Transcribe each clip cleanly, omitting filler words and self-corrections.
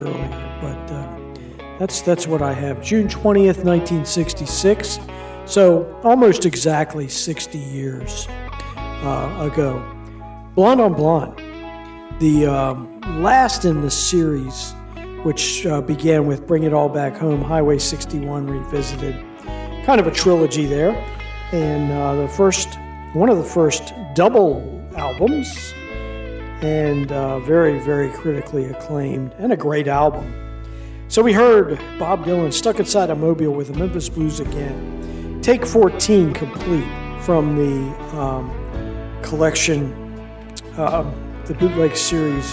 earlier, but that's what I have. June 20th, 1966. So almost exactly 60 years ago. Blonde on Blonde, the last in the series, which began with Bring It All Back Home, Highway 61 Revisited, kind of a trilogy there, and one of the first double albums, and very, very critically acclaimed, and a great album. So we heard Bob Dylan, Stuck Inside a Mobile with the Memphis Blues Again. Take 14 complete from the collection, the Bootleg Series,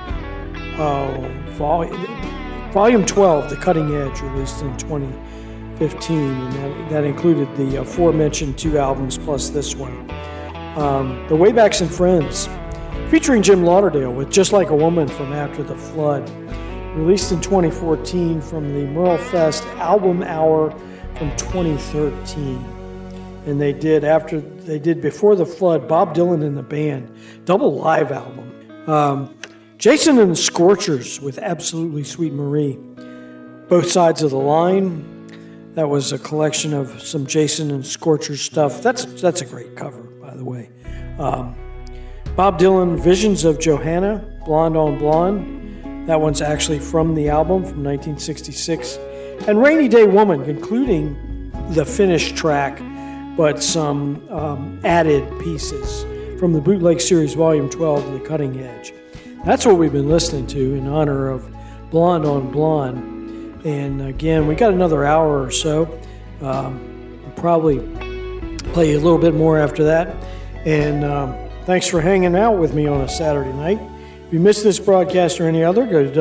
Volume 12, The Cutting Edge, released in 2015, and that included the aforementioned two albums plus this one. The Waybacks and Friends, featuring Jim Lauderdale with Just Like a Woman from After the Flood, released in 2014 from the Merle Fest Album Hour from 2013. And they did Before the Flood, Bob Dylan and the Band, double live album. Jason and the Scorchers with Absolutely Sweet Marie, Both Sides of the Line. That was a collection of some Jason and Scorchers stuff. That's a great cover, by the way. Bob Dylan, Visions of Johanna, Blonde on Blonde. That one's actually from the album from 1966. And Rainy Day Woman, concluding the finished track, but some added pieces from the Bootleg Series Volume 12, The Cutting Edge. That's what we've been listening to in honor of Blonde on Blonde. And again, we got another hour or so. I'll probably play you a little bit more after that. And thanks for hanging out with me on a Saturday night. If you missed this broadcast or any other, go to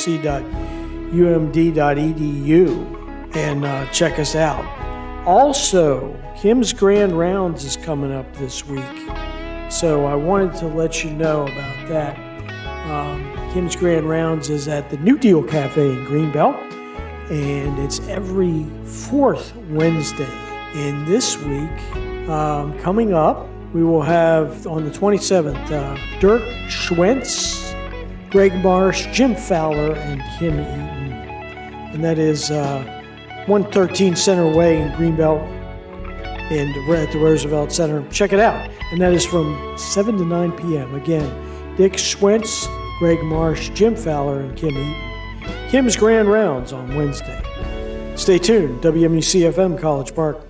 wmuc.umd.edu and check us out. Also, Kim's Grand Rounds is coming up this week, so I wanted to let you know about that. Kim's Grand Rounds is at the New Deal Cafe in Greenbelt, and it's every fourth Wednesday. And this week, coming up, we will have, on the 27th, Dirk Schwentz, Greg Marsh, Jim Fowler, and Kim Eaton. And that is 113 Center Way in Greenbelt, and we're at the Roosevelt Center. Check it out. And that is from 7 to 9 p.m. Again, Dick Schwentz, Greg Marsh, Jim Fowler, and Kim Eaton. Kim's Grand Rounds on Wednesday. Stay tuned. WMUC-FM, College Park.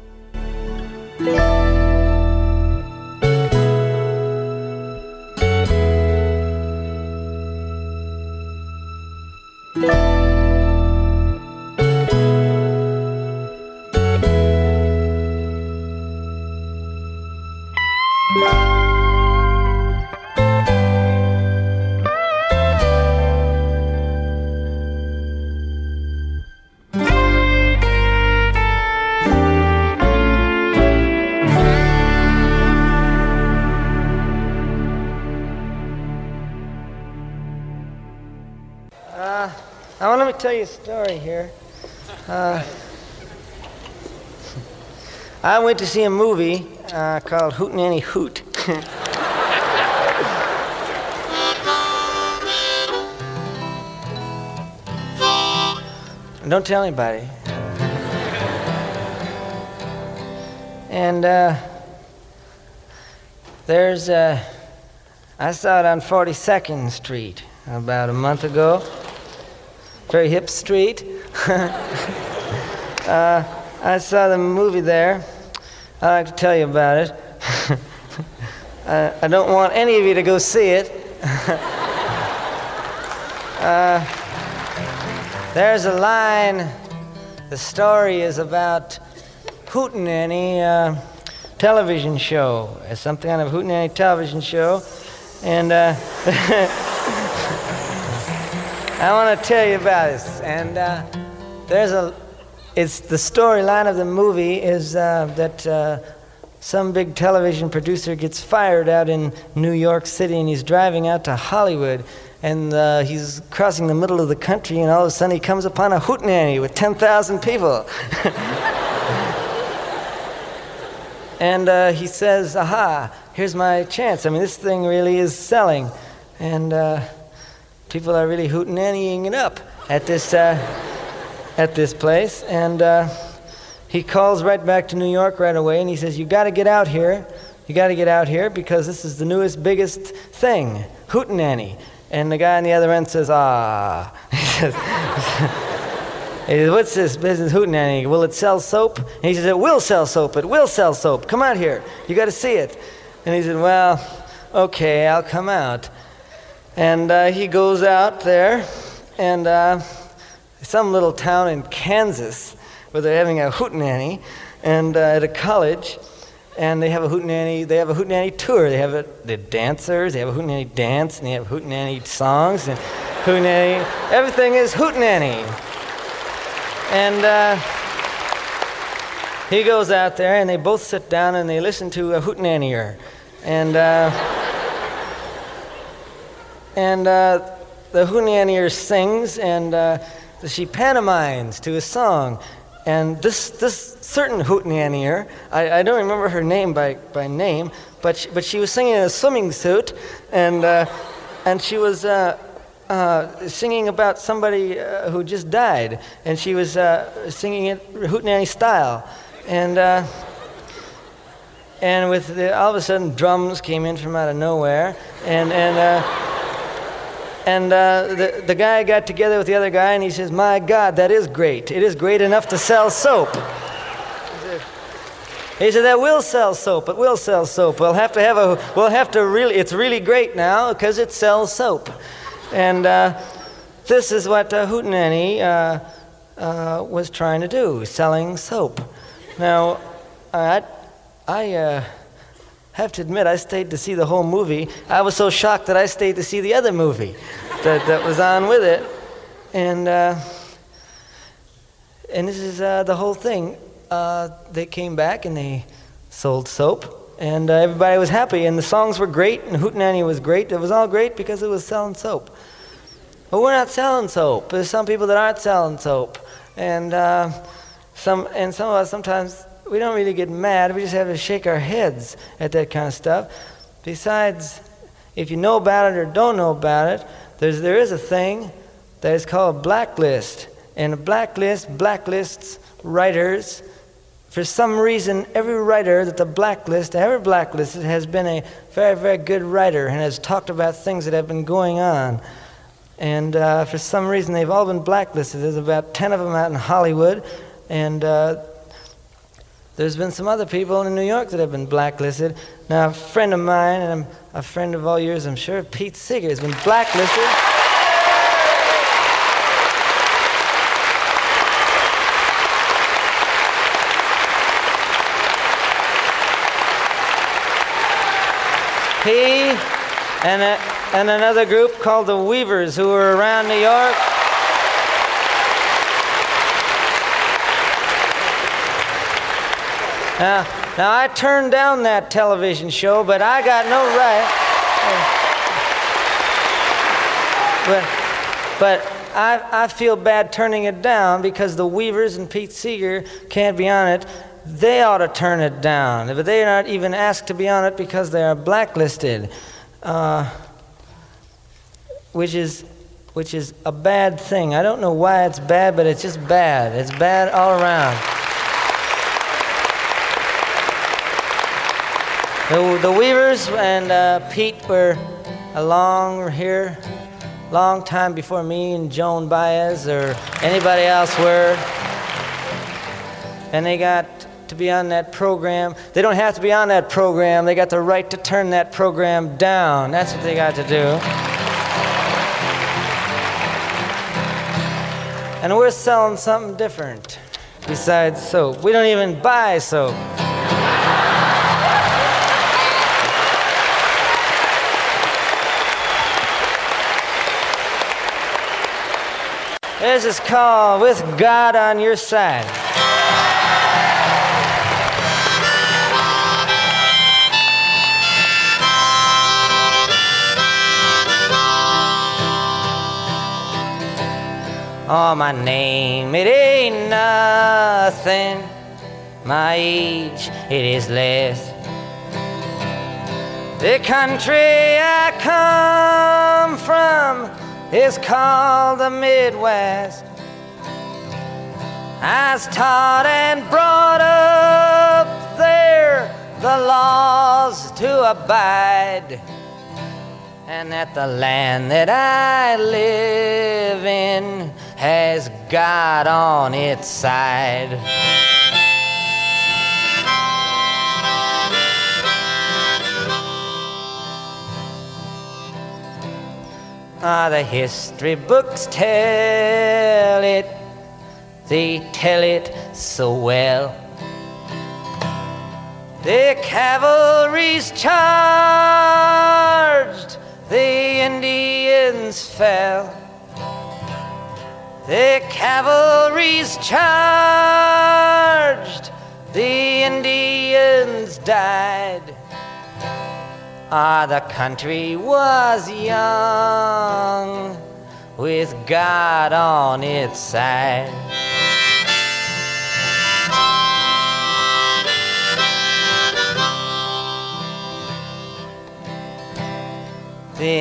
Let me tell you a story here. I went to see a movie called Hootenanny Hoot. Don't tell anybody. And I saw it on 42nd Street about a month ago. Very hip street. I saw the movie there. I'd like to tell you about it. I don't want any of you to go see it. There's a line. The story is about Hootenanny television show. It's something kind of Hootenanny television show. And I want to tell you about this. And it's the storyline of the movie is that some big television producer gets fired out in New York City, and he's driving out to Hollywood, and he's crossing the middle of the country, and all of a sudden he comes upon a hootenanny with 10,000 people. And he says, aha, here's my chance. I mean, this thing really is selling. And people are really hootenannying it up. at this place, and he calls right back to New York right away, and he says, "You got to get out here. You got to get out here because this is the newest, biggest thing, Hootenanny." And the guy on the other end says, "Ah." He says, "What's this business, Hootenanny? Will it sell soap?" And he says, "It will sell soap. It will sell soap. Come out here. You got to see it." And he said, "Well, okay, I'll come out." And he goes out there, and some little town in Kansas where they're having a Hootenanny, and at a college, and they have a Hootenanny tour. They have the dancers, they have a Hootenanny dance, and they have Hootenanny songs, and Hootenanny, everything is Hootenanny. And he goes out there, and they both sit down and they listen to a Hootenannier. And the Hootenannier sings, and she pantomimes to a song. And this certain Hootenannier, I don't remember her name by name, but she was singing in a swimming suit, and she was singing about somebody who just died, and she was singing it Hootenanny style, and with all of a sudden drums came in from out of nowhere, and the guy got together with the other guy, and he says, "My God, that is great. It is great enough to sell soap." He said, "That will sell soap. It will sell soap. We'll have to really, it's really great now because it sells soap." And this is what Hootenanny was trying to do, selling soap. Now, I have to admit, I stayed to see the whole movie. I was so shocked that I stayed to see the other movie that was on with it. And this is the whole thing. They came back and they sold soap, and everybody was happy, and the songs were great, and Hootenanny was great. It was all great because it was selling soap. But we're not selling soap. There's some people that aren't selling soap, and some of us sometimes we don't really get mad. We just have to shake our heads at that kind of stuff. Besides, if you know about it or don't know about it, there is a thing that is called a blacklist, and a blacklist blacklists writers. For some reason, every writer that ever blacklisted has been a very, very good writer and has talked about things that have been going on. And for some reason, they've all been blacklisted. There's about 10 of them out in Hollywood, and there's been some other people in New York that have been blacklisted. Now, a friend of mine, and a friend of all yours, I'm sure, Pete Seeger, has been blacklisted. He and another group called the Weavers, who were around New York. Now I turned down that television show, but I got no right. But I feel bad turning it down because the Weavers and Pete Seeger can't be on it. They ought to turn it down, but they are not even asked to be on it because they are blacklisted, which is a bad thing. I don't know why it's bad, but it's just bad. It's bad all around. The Weavers and Pete were along here long time before me and Joan Baez or anybody else were, and they got to be on that program. They don't have to be on that program. They got the right to turn that program down. That's what they got to do. And we're selling something different besides soap. We don't even buy soap. This is called With God on Your Side. Oh, my name, it ain't nothing. My age, it is less. The country I come from is called the Midwest. I was taught and brought up there the laws to abide, and that the land that I live in has God on its side. The history books tell it, they tell it so well. The cavalry's charged, the Indians fell. The cavalry's charged, the Indians died. The country was young, with God on its side. The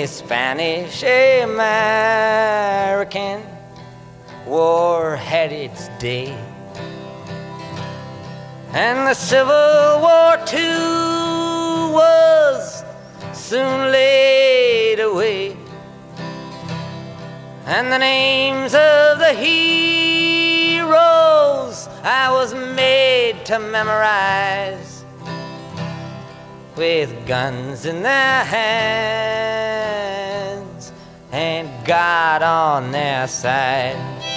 Spanish-American War had its day, and the Civil War too was soon laid away, and the names of the heroes I was made to memorize, with guns in their hands and God on their side.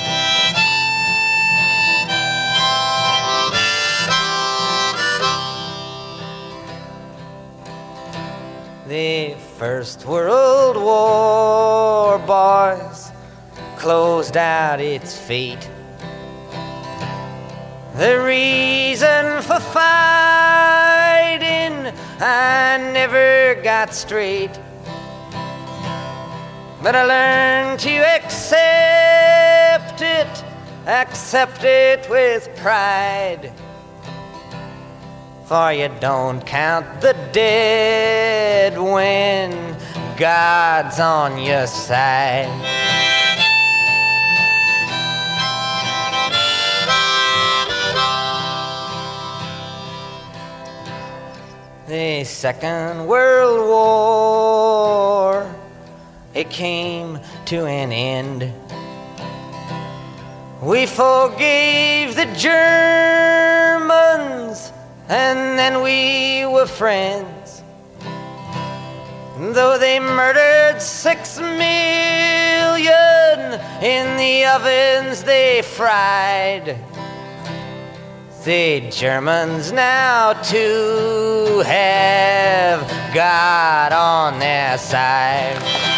The First World War, boys, closed out its fate. The reason for fighting I never got straight, but I learned to accept it with pride. For you don't count the dead when God's on your side. The Second World War, it came to an end. We forgave the Germans, and then we were friends. Though they murdered 6 million in the ovens they fried, the Germans now too have God on their side.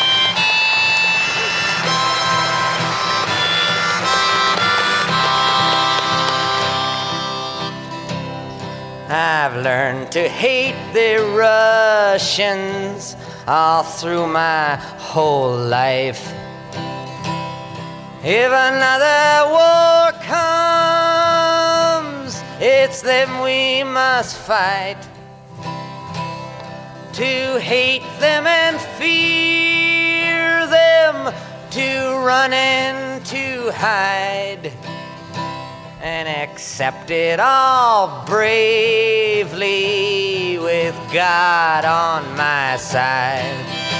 I've learned to hate the Russians all through my whole life. If another war comes, it's them we must fight. To hate them and fear them, to run and to hide, and accept it all bravely with God on my side.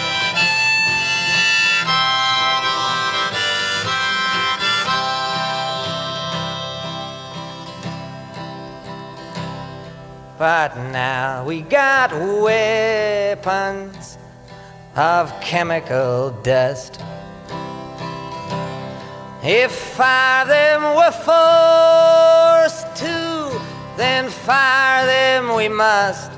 But now we got weapons of chemical dust. If fire them were forced to, then fire them we must.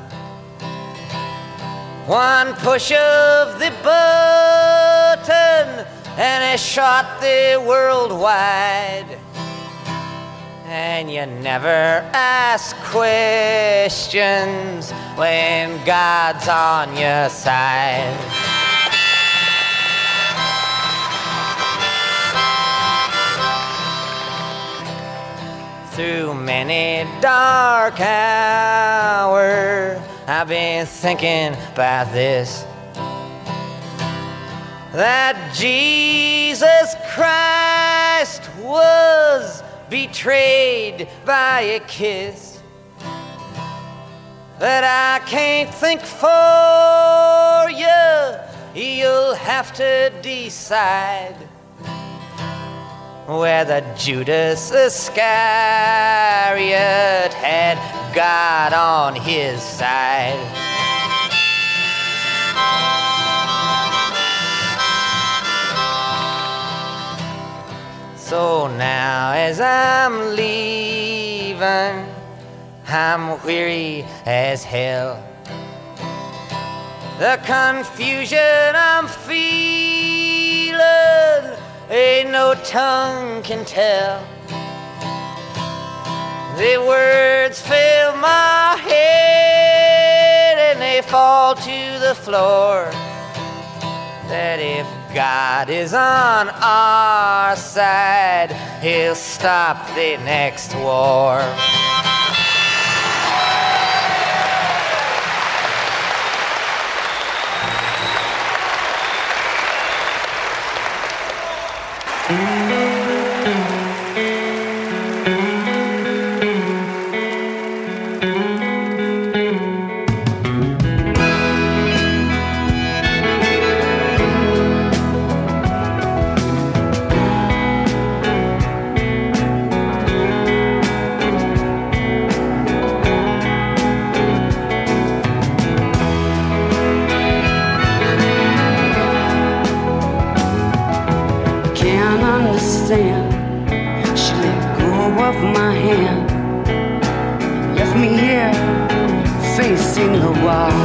One push of the button and it shot the world wide. And you never ask questions when God's on your side. Through many dark hours, I've been thinking about this, that Jesus Christ was betrayed by a kiss that I can't think for you. You'll have to decide whether Judas Iscariot had God on his side. So now as I'm leaving, I'm weary as hell. The confusion I'm feeling ain't no tongue can tell. The words fill my head and they fall to the floor. That if God is on our side, he'll stop the next war. She let go of my hand, left me here facing the wall.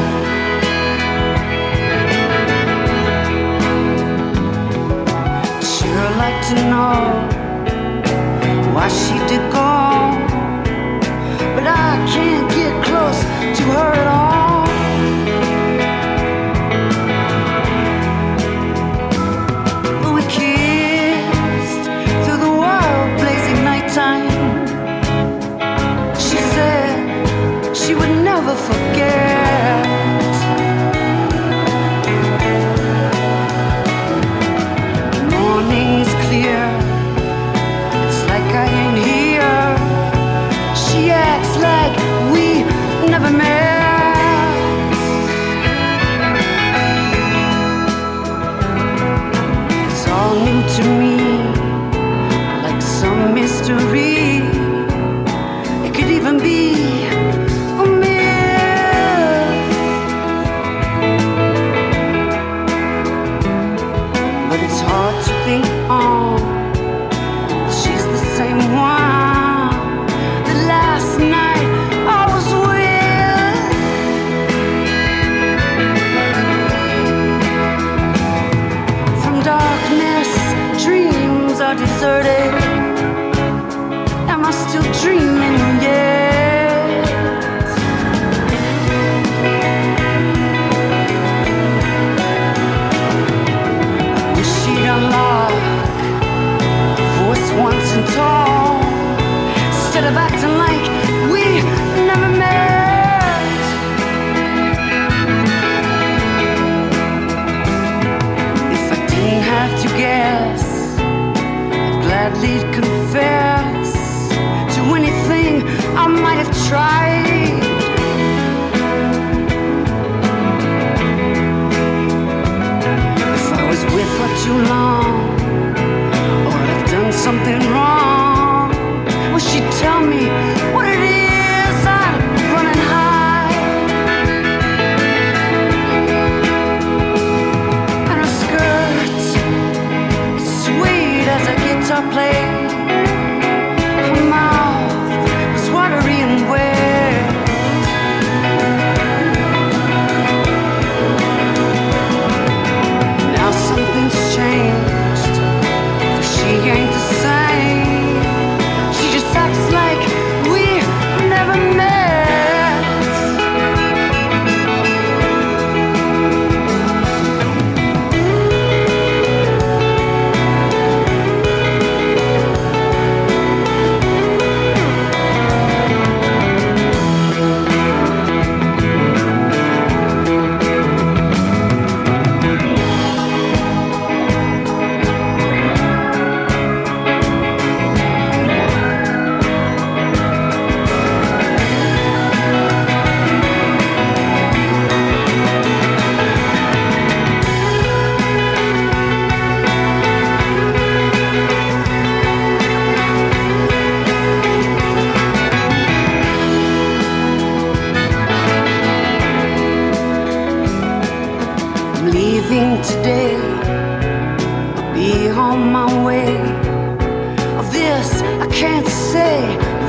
Sure like to know why she did go, but I can't get close to her at all. She said she would never forget. The morning's clear, it's like I ain't here. She acts like we never met. It's all new to me, like some mystery. It could even be a myth, but it's hard to think on that she's the same one that last night I was with. From darkness, dreams are deserted. Am I still dreaming yet? I wish she'd unlock voice once and tall, instead of acting like we never met. If I didn't have to guess, I'd gladly confess to anything I might have tried. If I was with her too long, or I've done something wrong, will she tell me what it is I'm running high? And her skirt, it's sweet as a guitar plays. Watery and wet. Now something's changed, for she ain't the same. She just acts like we never met.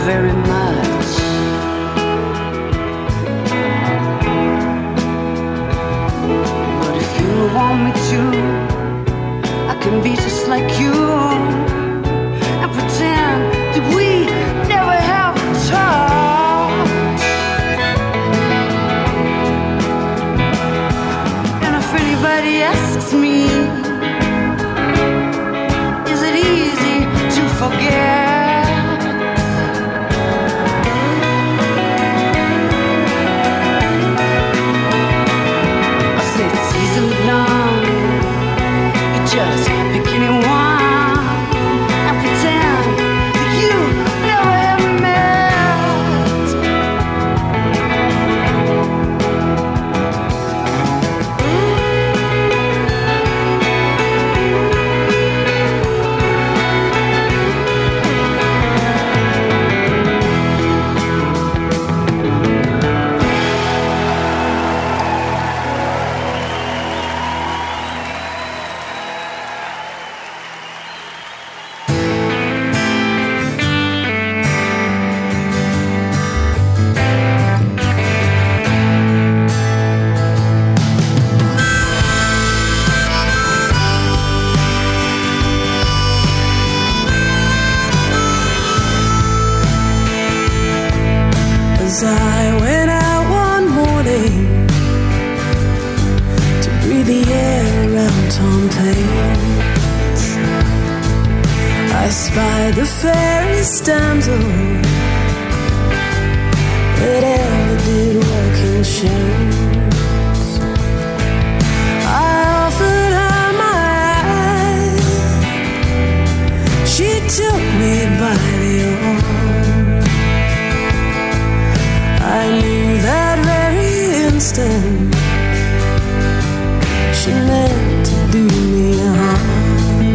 very much. But if you want me to, I can be just like you and pretend that we never have touched. And if anybody asks me, is it easy to forget? Just pick anyone and pretend that you never have met. As I went out one morning to breathe the air around Tom Plains, I spied the fairest damsel that ever did walk in shows. I offered her my eye, she took me by the arm. I knew that very instant she meant to do me harm.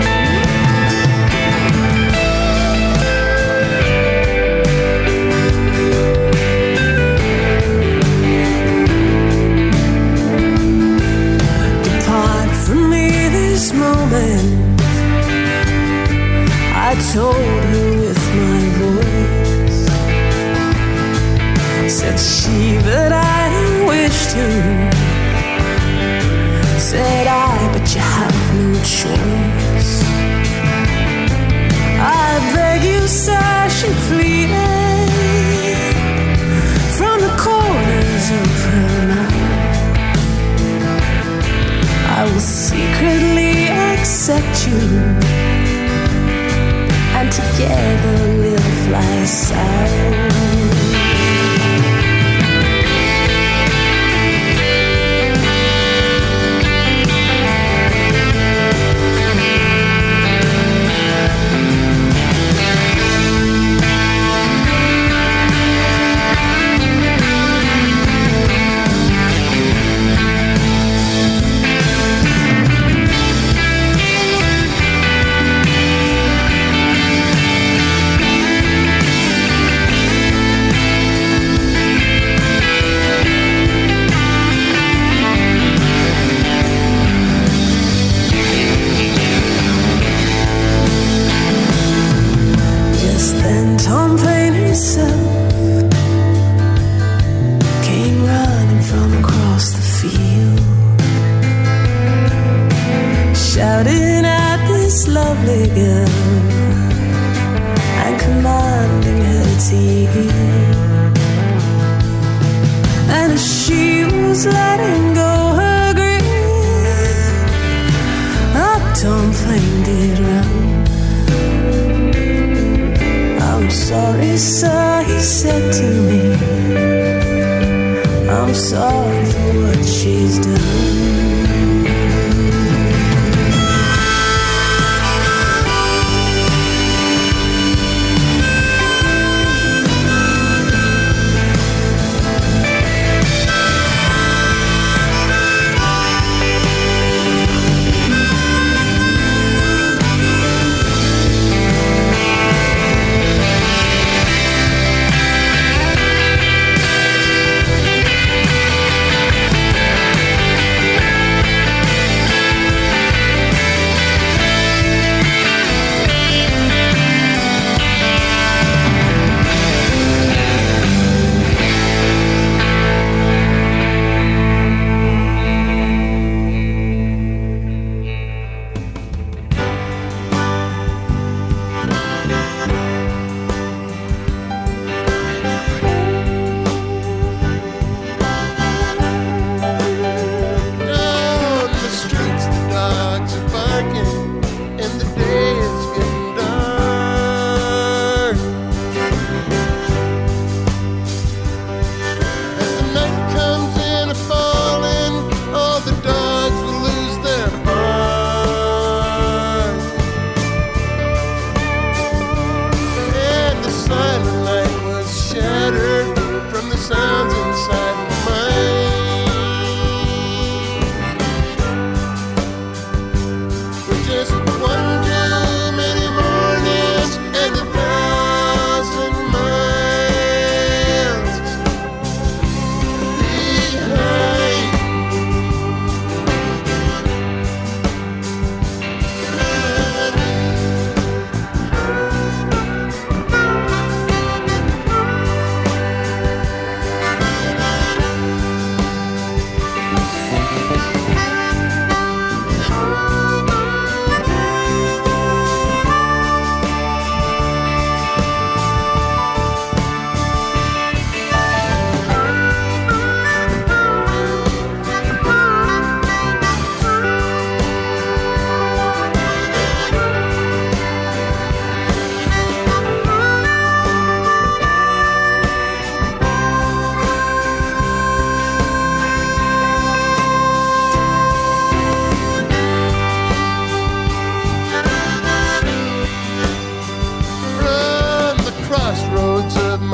Depart from me this moment, I told her with my voice. Said she that I wish to. Said I, but you have no choice. I beg you, sir, she pleaded from the corners of her mouth. I will secretly accept you, and together we'll fly south. Shouting at this lovely girl and commanding her to yield. And as she was letting go her grip, up Tom Plain did run. I'm sorry, sir, he said to me, I'm sorry for what she's done.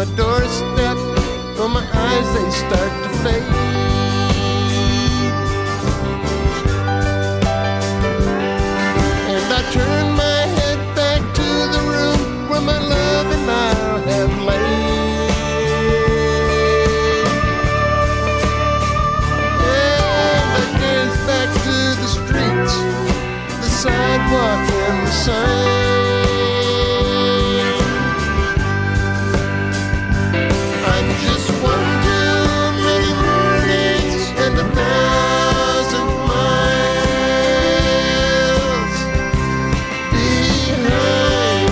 my doorstep, oh, my eyes, they start to fade. And I turn my head back to the room where my love and I have laid. And I gaze back to the streets, the sidewalk and the sign. I'm just one too many mornings and 1,000 miles behind.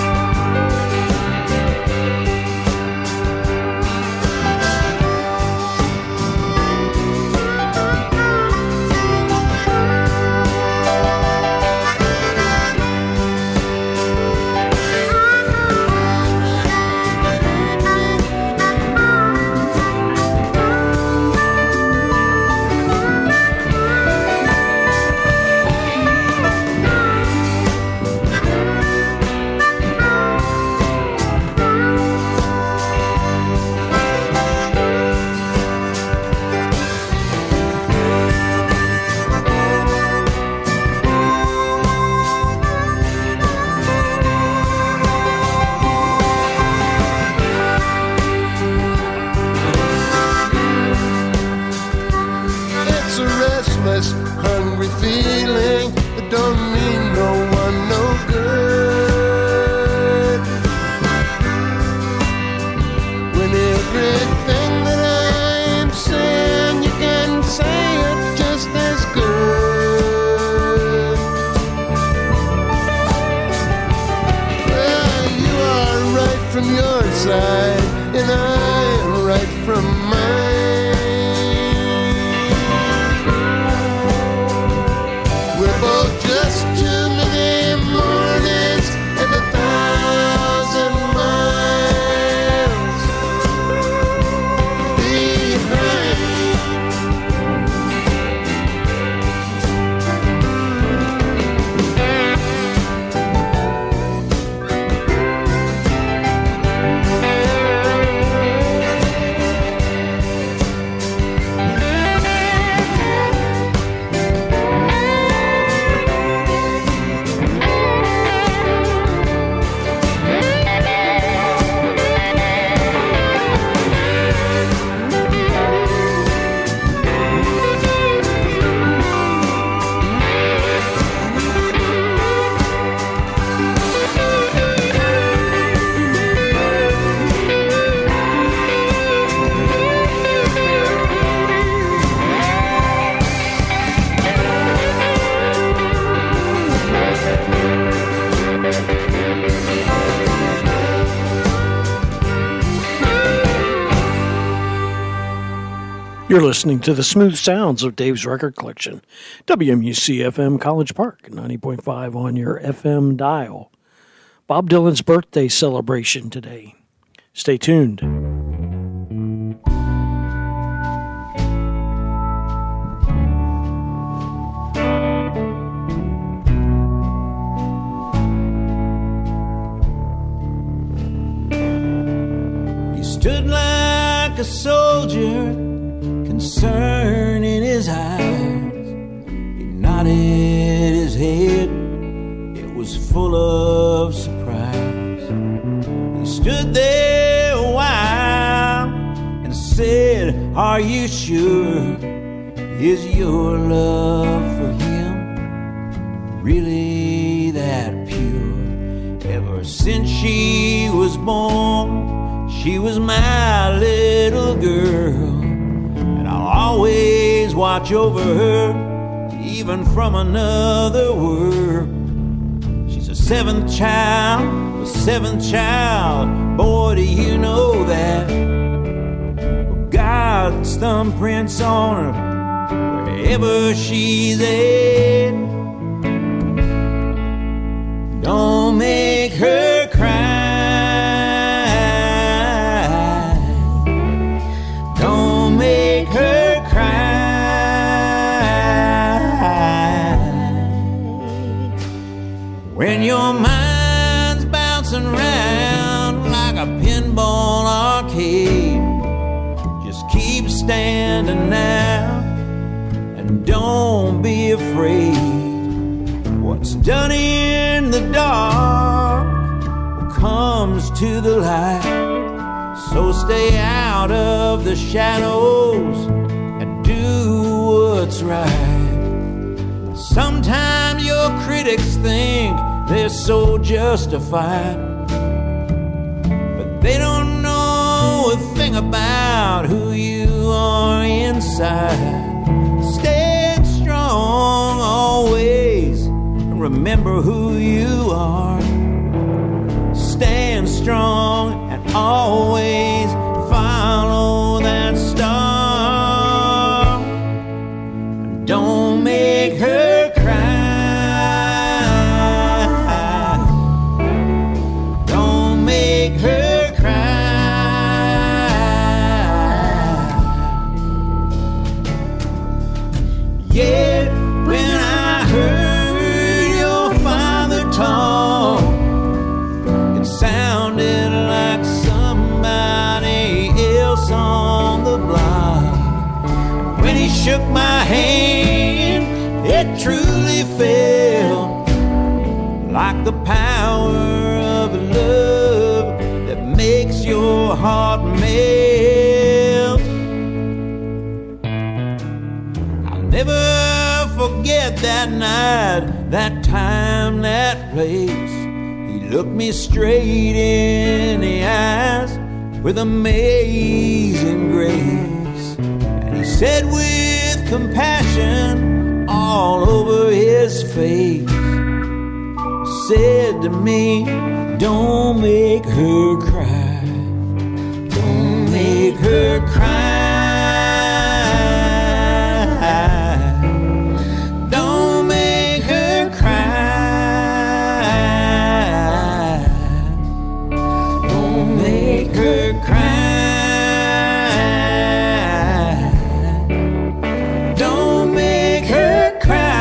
It's a restless, hungry feeling that don't mean no one no good. When everything that I'm saying, you can say it just as good. Well, you are right from your side, and I am right from mine. We're both just too many mornings and 1,000 miles behind. You're listening to the smooth sounds of Dave's Record Collection, WMUC-FM College Park, 90.5 on your FM dial. Bob Dylan's birthday celebration today. Stay tuned. He stood like a soldier, concern in his eyes. He nodded his head, it was full of surprise. He stood there a while and said, "Are you sure? Is your love for him really that pure? Ever since she was born, she was my little girl. I'll always watch over her, even from another world. She's a seventh child, boy, do you know that? God's thumbprints on her, wherever she's at. Don't make her cry. When your mind's bouncing around like a pinball afraid. What's done in the dark comes to the light. So stay out of the shadows and do what's right. Sometimes your critics think they're so justified, but they don't know a thing about who you are inside. Stand strong always, and remember who you are. Stand strong and always follow that star. Don't make her cry. Don't make her cry. Yet when I heard your father talk, it sounded like somebody else on the block. When he shook my hand, it truly felt like the power of love that makes your heart melt. I'll never forget that night, that time, that place. He looked me straight in the eyes with amazing grace, and he said with compassion all over his face, said to me, don't make her cry. Don't make her cry. Don't make her cry. Don't make her cry. Don't make her cry.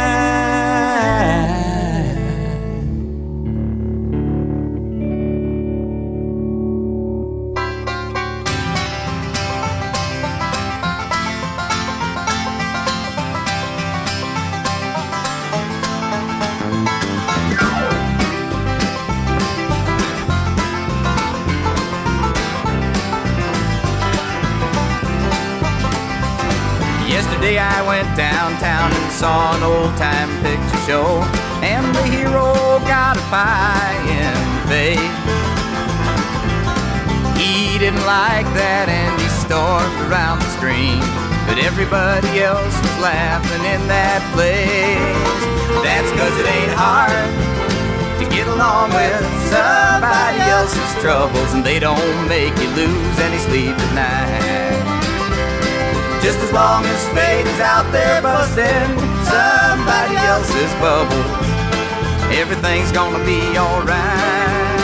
Yesterday I went downtown and saw an old-time picture show, and the hero got a pie in the face. He didn't like that and he stormed around the screen, but everybody else was laughing in that place. That's 'cause it ain't hard to get along with somebody else's troubles, and they don't make you lose any sleep at night. Just as long as fate is out there busting somebody else's bubbles, everything's gonna be alright.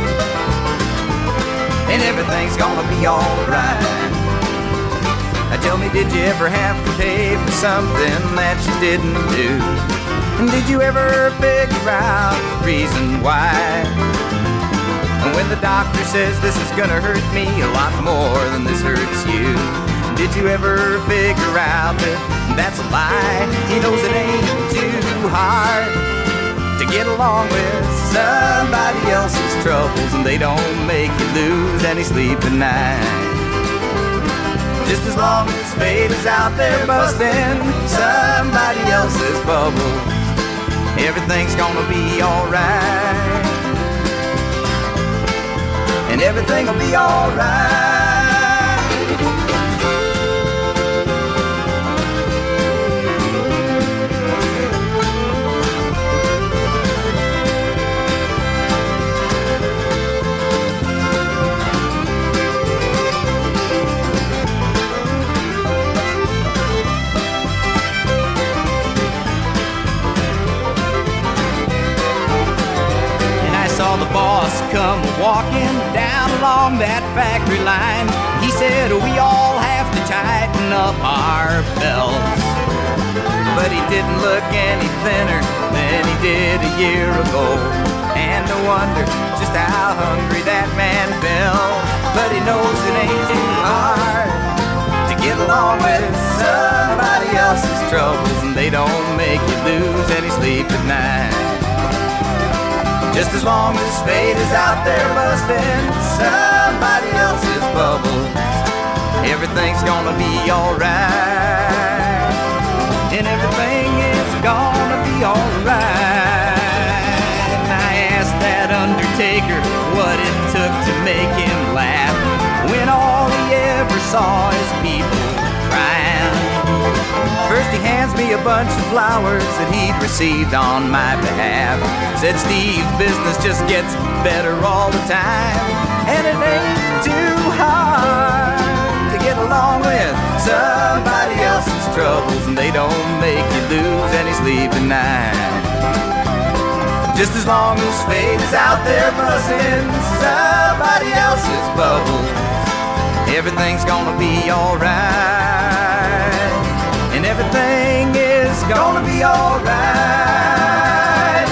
And everything's gonna be alright. Now tell me, did you ever have to pay for something that you didn't do? And did you ever figure out the reason why? And when the doctor says this is gonna hurt me a lot more than this hurts you, did you ever figure out that that's a lie? He knows it ain't too hard to get along with somebody else's troubles, and they don't make you lose any sleep at night. Just as long as fate is out there busting somebody else's bubbles, everything's gonna be alright. And everything'll be alright. Saw the boss come walking down along that factory line. He said we all have to tighten up our belts, but he didn't look any thinner than he did a year ago. And no wonder just how hungry that man felt. But he knows it ain't too hard to get along with somebody else's troubles, and they don't make you lose any sleep at night. Just as long as fate is out there busting somebody else's bubbles, everything's gonna be alright. And everything is gonna be alright. And I asked that undertaker what it took to make him laugh when all he ever saw is people crying. First he hands me a bunch of flowers that he'd received on my behalf. Said Steve's business just gets better all the time, and it ain't too hard to get along with somebody else's troubles, and they don't make you lose any sleep at night. Just as long as fate is out there busting somebody else's bubbles, everything's gonna be alright. And everything is gonna be alright.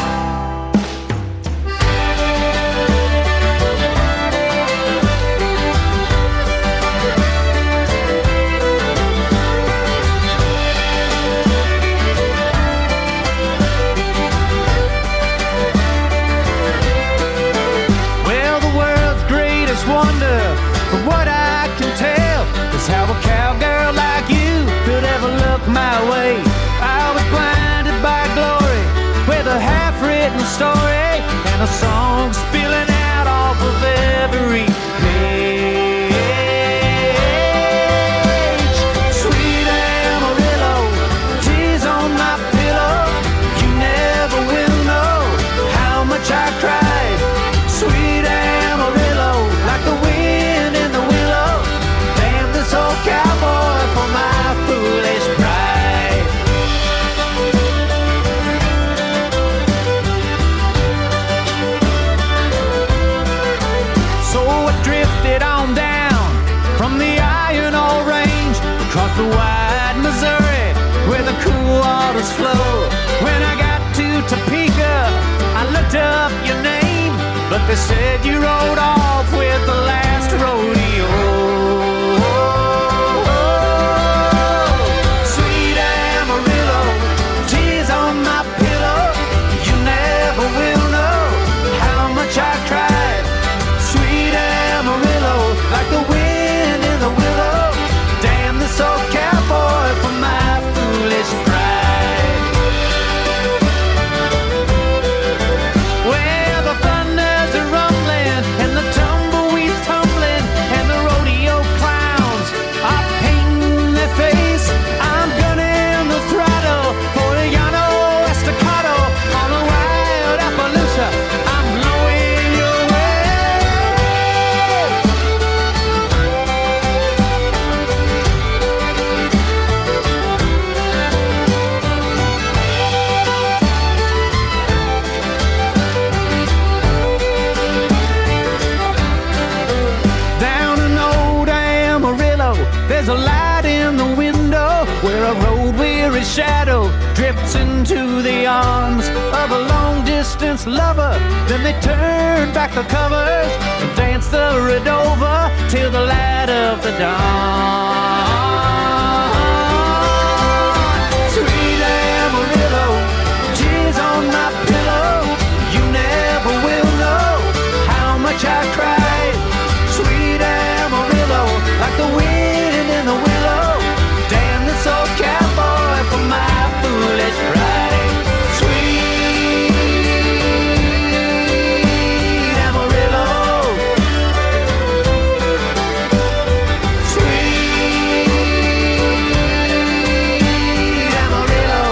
Well, the world's greatest wonder, from what I can tell, is how a cowgirl like you could ever look my way. I was blinded by glory, with a half-written story and a song spilling out off of every page. Sweet Amarillo, tears on my pillow, you never will know how much I cried. Sweet Amarillo, like the wind in the willow, damn this old cowboy for my foolish pride. So I drifted on down from the iron ore range, across the wide Missouri where the cool waters flow. When I got to Topeka, I looked up your name, but they said you rode off with the last rodeo. Sweet Amarillo, tears on my pillow, you never will know how much I cried. Sweet Amarillo, like the wind in the willow, damn this old cowboy for my foolish pride. Well, the thunders are rumbling and the tumbleweeds tumbling, and the rodeo clowns are painting their face. I'm gunning the throttle for a Llano Estacado on a wild Appaloosa. I'm blowing your way. Down in old Amarillo, there's a light in the window where a road-weary shadow drifts into the arms of a long-distance lover. Then they turn back the covers and dance the Redova till the light of the dawn. Sweet Amarillo, tears on my pillow, you never will know how much I cried. Sweet Amarillo, like the wind in the willow, damn this old cowboy for my foolish pride. Sweet Amarillo, sweet Amarillo.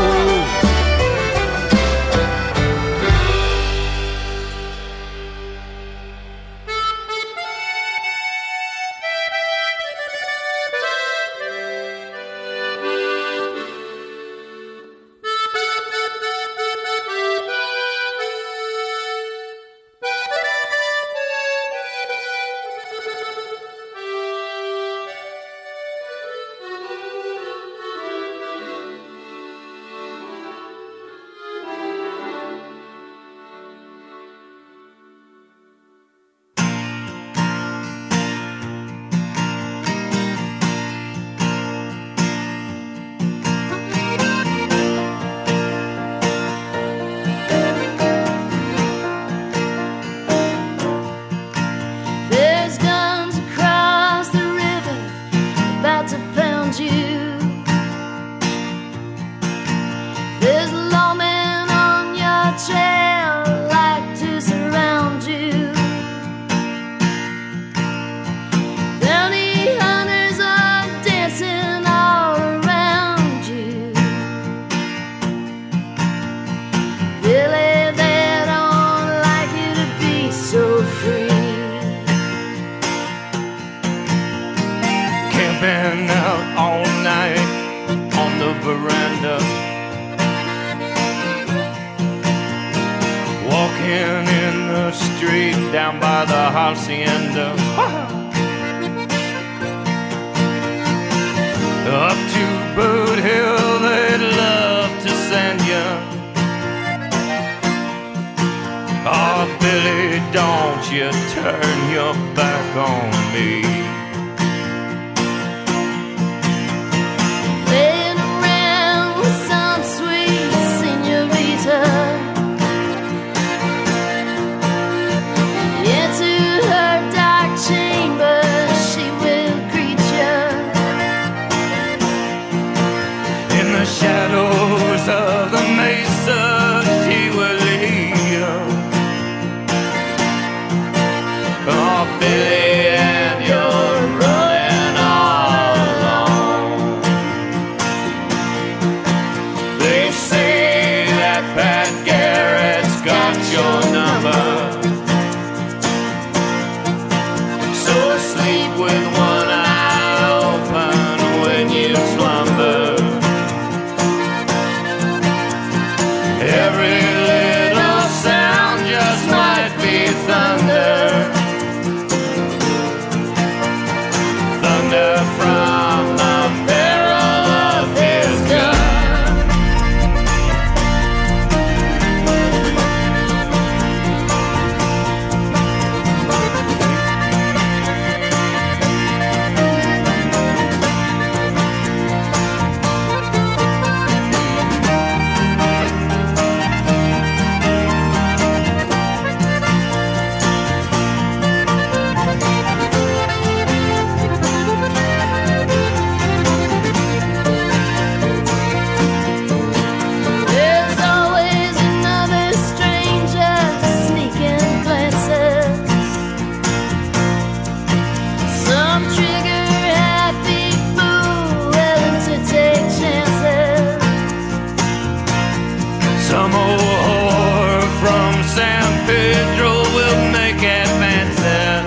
down by the hacienda. Up to Boot Hill, they'd love to send you. Oh, Billy, don't you turn your back on me. Playing around with some sweet senorita. Into her dark chamber she will greet you. In the shadows of the mesa she will lead you. Oh, Billy, and you're running all alone. They say that Pat Garrett's got your number, so sleep with one eye open when you slumber. Every little sound just might be thunder. Thunder from the barrel of his gun. There's always another stranger sneaking glances. Some trigger-happy fool willing to take chances. Some old whore from San Pedro will make advances.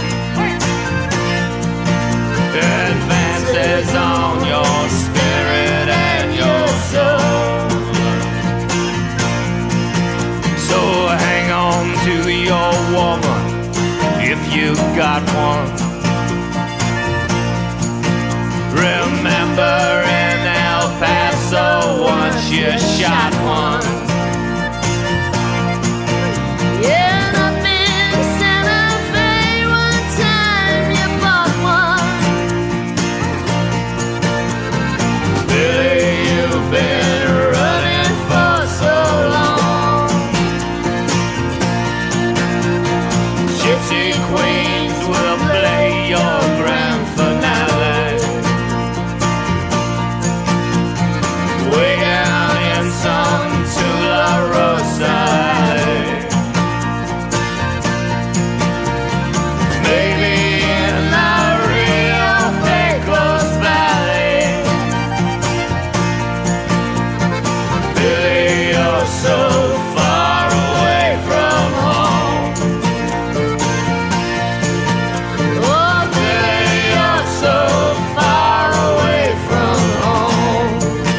Advances on your spirit and your soul. So hang on to your woman if you got one. Remember in El Paso once you shot one. Yeah, and up in Santa Fe one time you bought one. Billy, you've been running for so long. Gypsy queens will play your grand finale. Way down in some Tularosa. Maybe in the Rio Pecos Valley. Billy, you're so far away from home. Oh, Billy, you're so far away from home.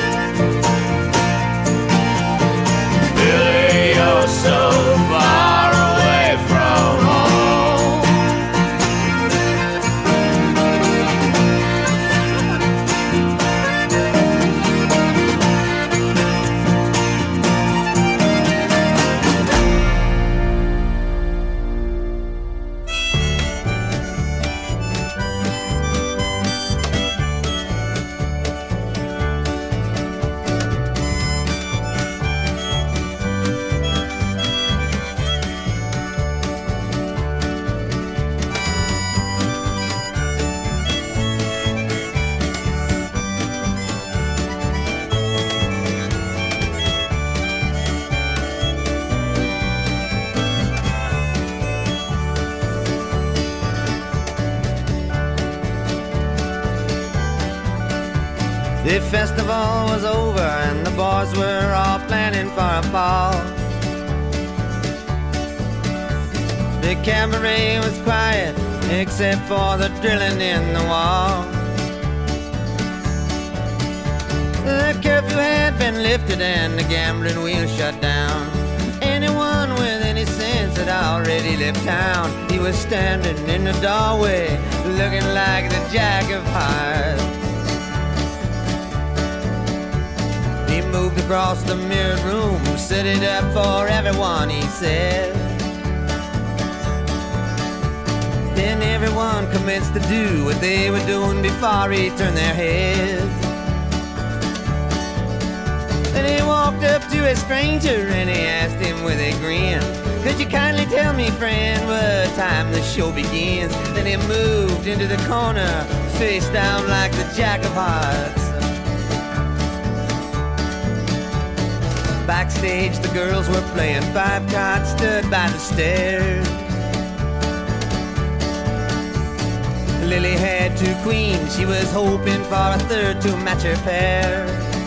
Billy, you're so far away from home. The festival was over and the boys were all planning for a ball. The cabaret was quiet except for the drilling in the wall. The curfew had been lifted and the gambling wheel shut down. Anyone with any sense that already left town. He was standing in the doorway, looking like the Jack of Hearts. He moved across the mirrored room, set it up for everyone, he said. Then everyone commenced to do what they were doing before he turned their heads. Then he walked up to a stranger and he asked him with a grin, "Could you kindly tell me, friend, what time the show begins?" Then he moved into the corner, face down like the Jack of Hearts. Backstage the girls were playing five cards, stood by the stairs. Lily had two queens, she was hoping for a third to match her pair.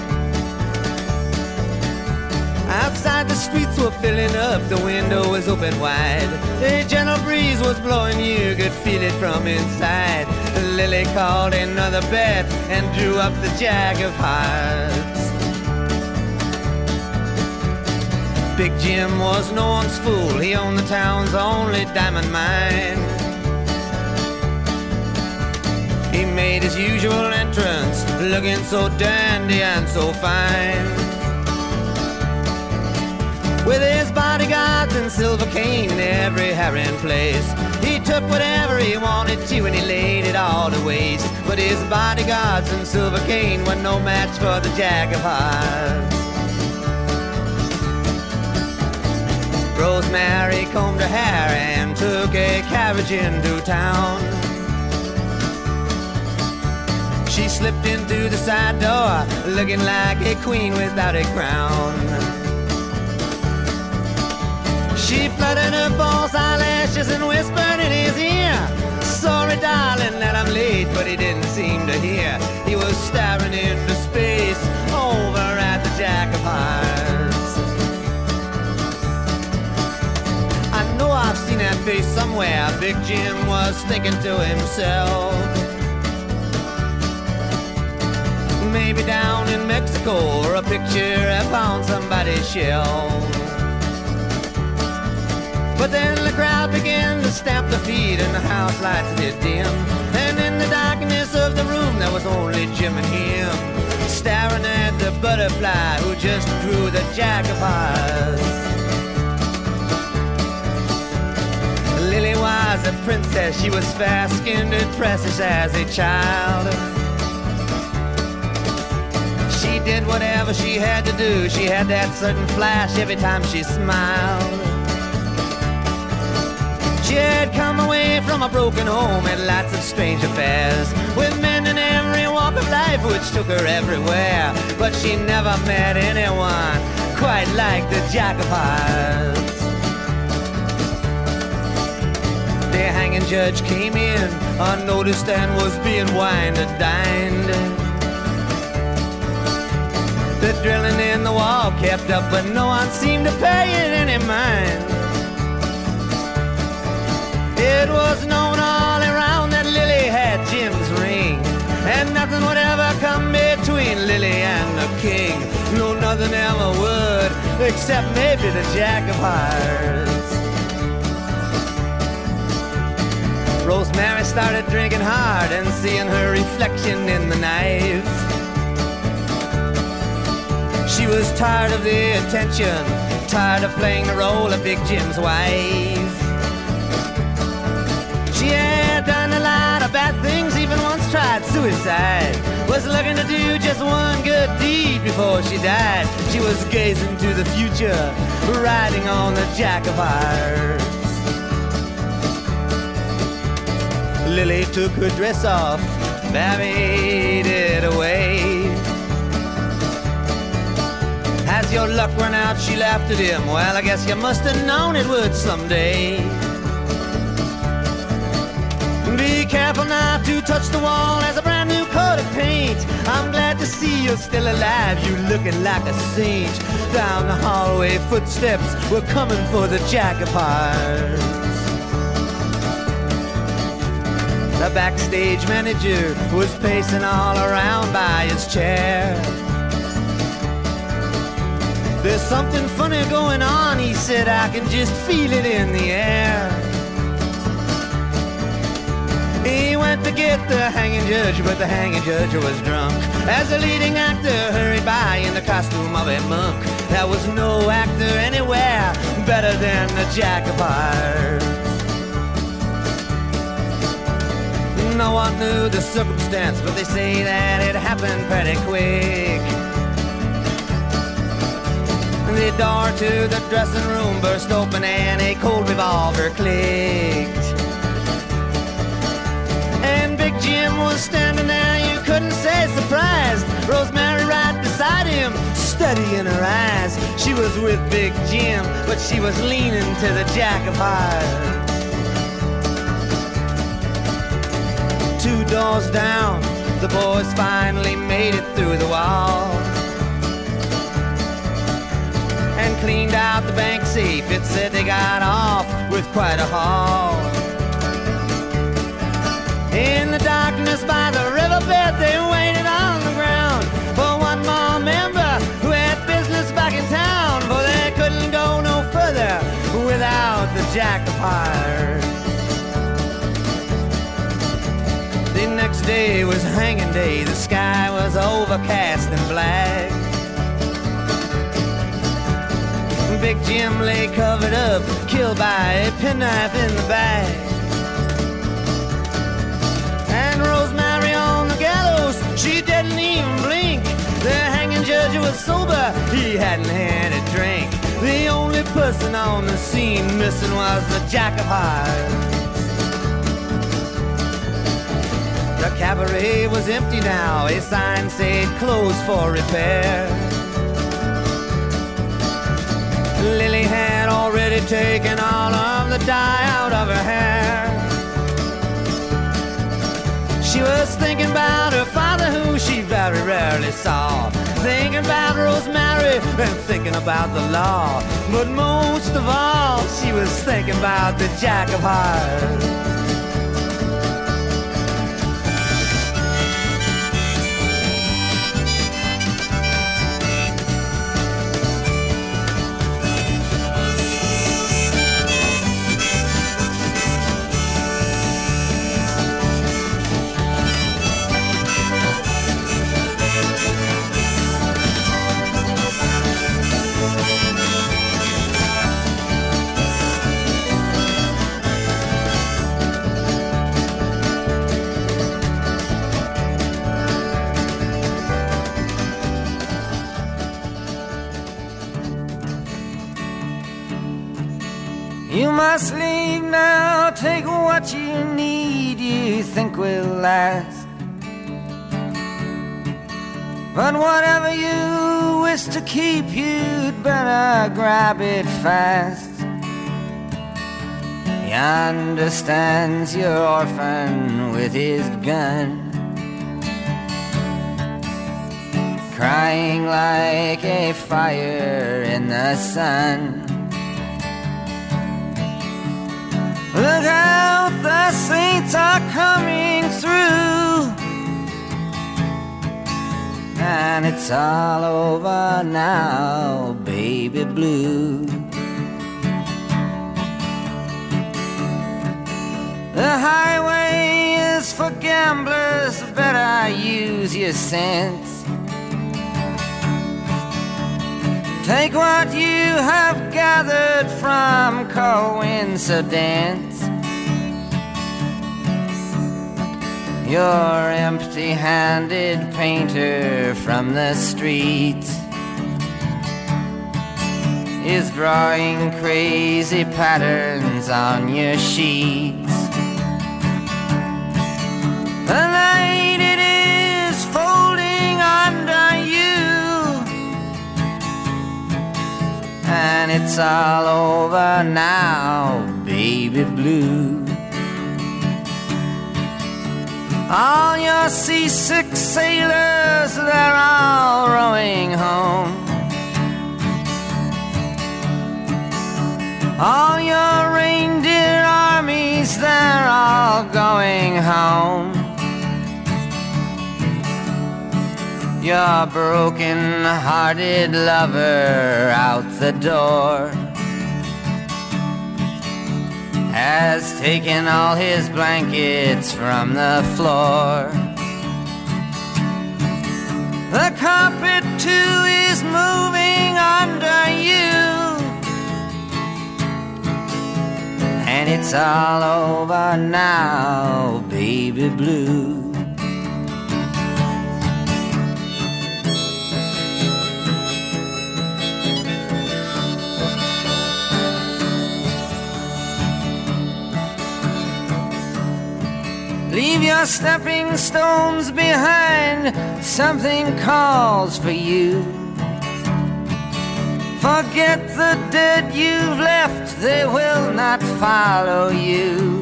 Outside the streets were filling up, the window was open wide. A gentle breeze was blowing, you could feel it from inside. Lily called another bet and drew up the Jack of Hearts. Big Jim was no one's fool, he owned the town's only diamond mine. He made his usual entrance, looking so dandy and so fine. With his bodyguards and silver cane in every harem place, he took whatever he wanted to and he laid it all to waste. But his bodyguards and silver cane were no match for the Jack of Hearts. Rosemary combed her hair and took a carriage into town. She slipped into the side door, looking like a queen without a crown. She fluttered her false eyelashes and whispered in his ear, "Sorry, darling, that I'm late," but he didn't seem to hear. He was staring into space over at the Jack of Hearts. I know I've seen that face somewhere, Big Jim was thinking to himself. Maybe down in Mexico, or a picture upon somebody's shelf. But then the crowd began to stamp their feet and the house lights did dim. And in the darkness of the room there was only Jim and him, staring at the butterfly who just drew the Jack of Hearts. Lily was a princess, she was fair-skinned and precious as a child. She did whatever she had to do, she had that certain flash every time she smiled. She had come away from a broken home and lots of strange affairs, with men in every walk of life which took her everywhere. But she never met anyone quite like the Jack of Hearts. The hanging judge came in unnoticed and was being wined and dined. The drilling in the wall kept up, but no one seemed to pay it any mind. It was known all around that Lily had Jim's ring, and nothing would ever come between Lily and the king. No, nothing ever would, except maybe the Jack of Hearts. Rosemary started drinking hard and seeing her reflection in the knife. She was tired of the attention, tired of playing the role of Big Jim's wife. She had done a lot of bad things, even once tried suicide. Was looking to do just one good deed before she died. She was gazing to the future, riding on the Jack of Hearts. Lily took her dress off, married it away. Has your luck run out? She laughed at him. Well, I guess you must have known it would someday. Be careful not to touch the wall, as a brand new coat of paint. I'm glad to see you're still alive, you looking like a saint. Down the hallway, footsteps were coming for the Jack of Hearts. The backstage manager was pacing all around by his chair. There's something funny going on, he said, I can just feel it in the air. He went to get the hanging judge, but the hanging judge was drunk. As the leading actor hurried by in the costume of a monk, there was no actor anywhere better than the Jack of Hearts. No one knew the circumstance, but they say that it happened pretty quick. The door to the dressing room burst open and a cold revolver clicked. And Big Jim was standing there, you couldn't say surprised. Rosemary right beside him, steady in her eyes. She was with Big Jim, but she was leaning to the Jack of Hearts. 2 doors down, the boys finally made it through the wall and cleaned out the bank safe. It said they got off with quite a haul. In the darkness by the riverbed, they waited on the ground for one more member who had business back in town, for they couldn't go no further without the Jack of Hearts. The next day was hanging day, the sky was overcast and black. Big Jim lay covered up, killed by a penknife in the back. And Rosemary on the gallows, she didn't even blink. The hanging judge was sober, he hadn't had a drink. The only person on the scene missing was the Jack of Hearts. The cabaret was empty now, a sign said closed for repair. Lily had already taken all of the dye out of her hair. She was thinking about her father, who she very rarely saw, thinking about Rosemary and thinking about the law. But most of all, she was thinking about the Jack of Hearts. You must leave now, take what you need, you think will last. But whatever you wish to keep, you'd better grab it fast. He understands your orphan with his gun, crying like a fire in the sun. Look out, the saints are coming through, and it's all over now, baby blue. The highway is for gamblers, better use your sense. Take what you have gathered from coincidence. Your empty-handed painter from the streets is drawing crazy patterns on your sheets. The night it is folding under you, and it's all over now, baby blue. All your seasick sailors, they're all rowing home. All your reindeer armies, they're all going home. your broken-hearted lover out the door has taken all his blankets from the floor. The carpet too is moving under you, and it's all over now, baby blue. Leave your stepping stones behind, something calls for you. Forget the dead you've left, they will not follow you.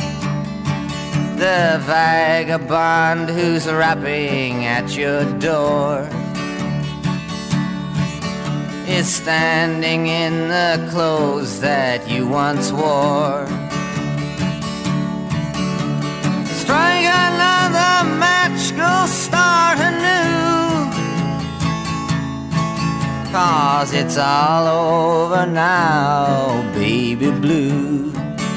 The vagabond who's rapping at your door is standing in the clothes that you once wore. Strike another match, go start anew, 'cause it's all over now, baby blue.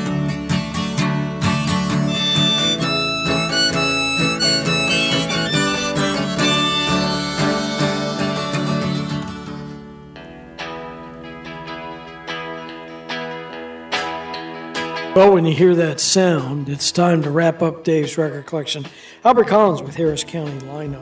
Well, when you hear that sound, it's time to wrap up Dave's record collection. Albert Collins with Harris County Lineup.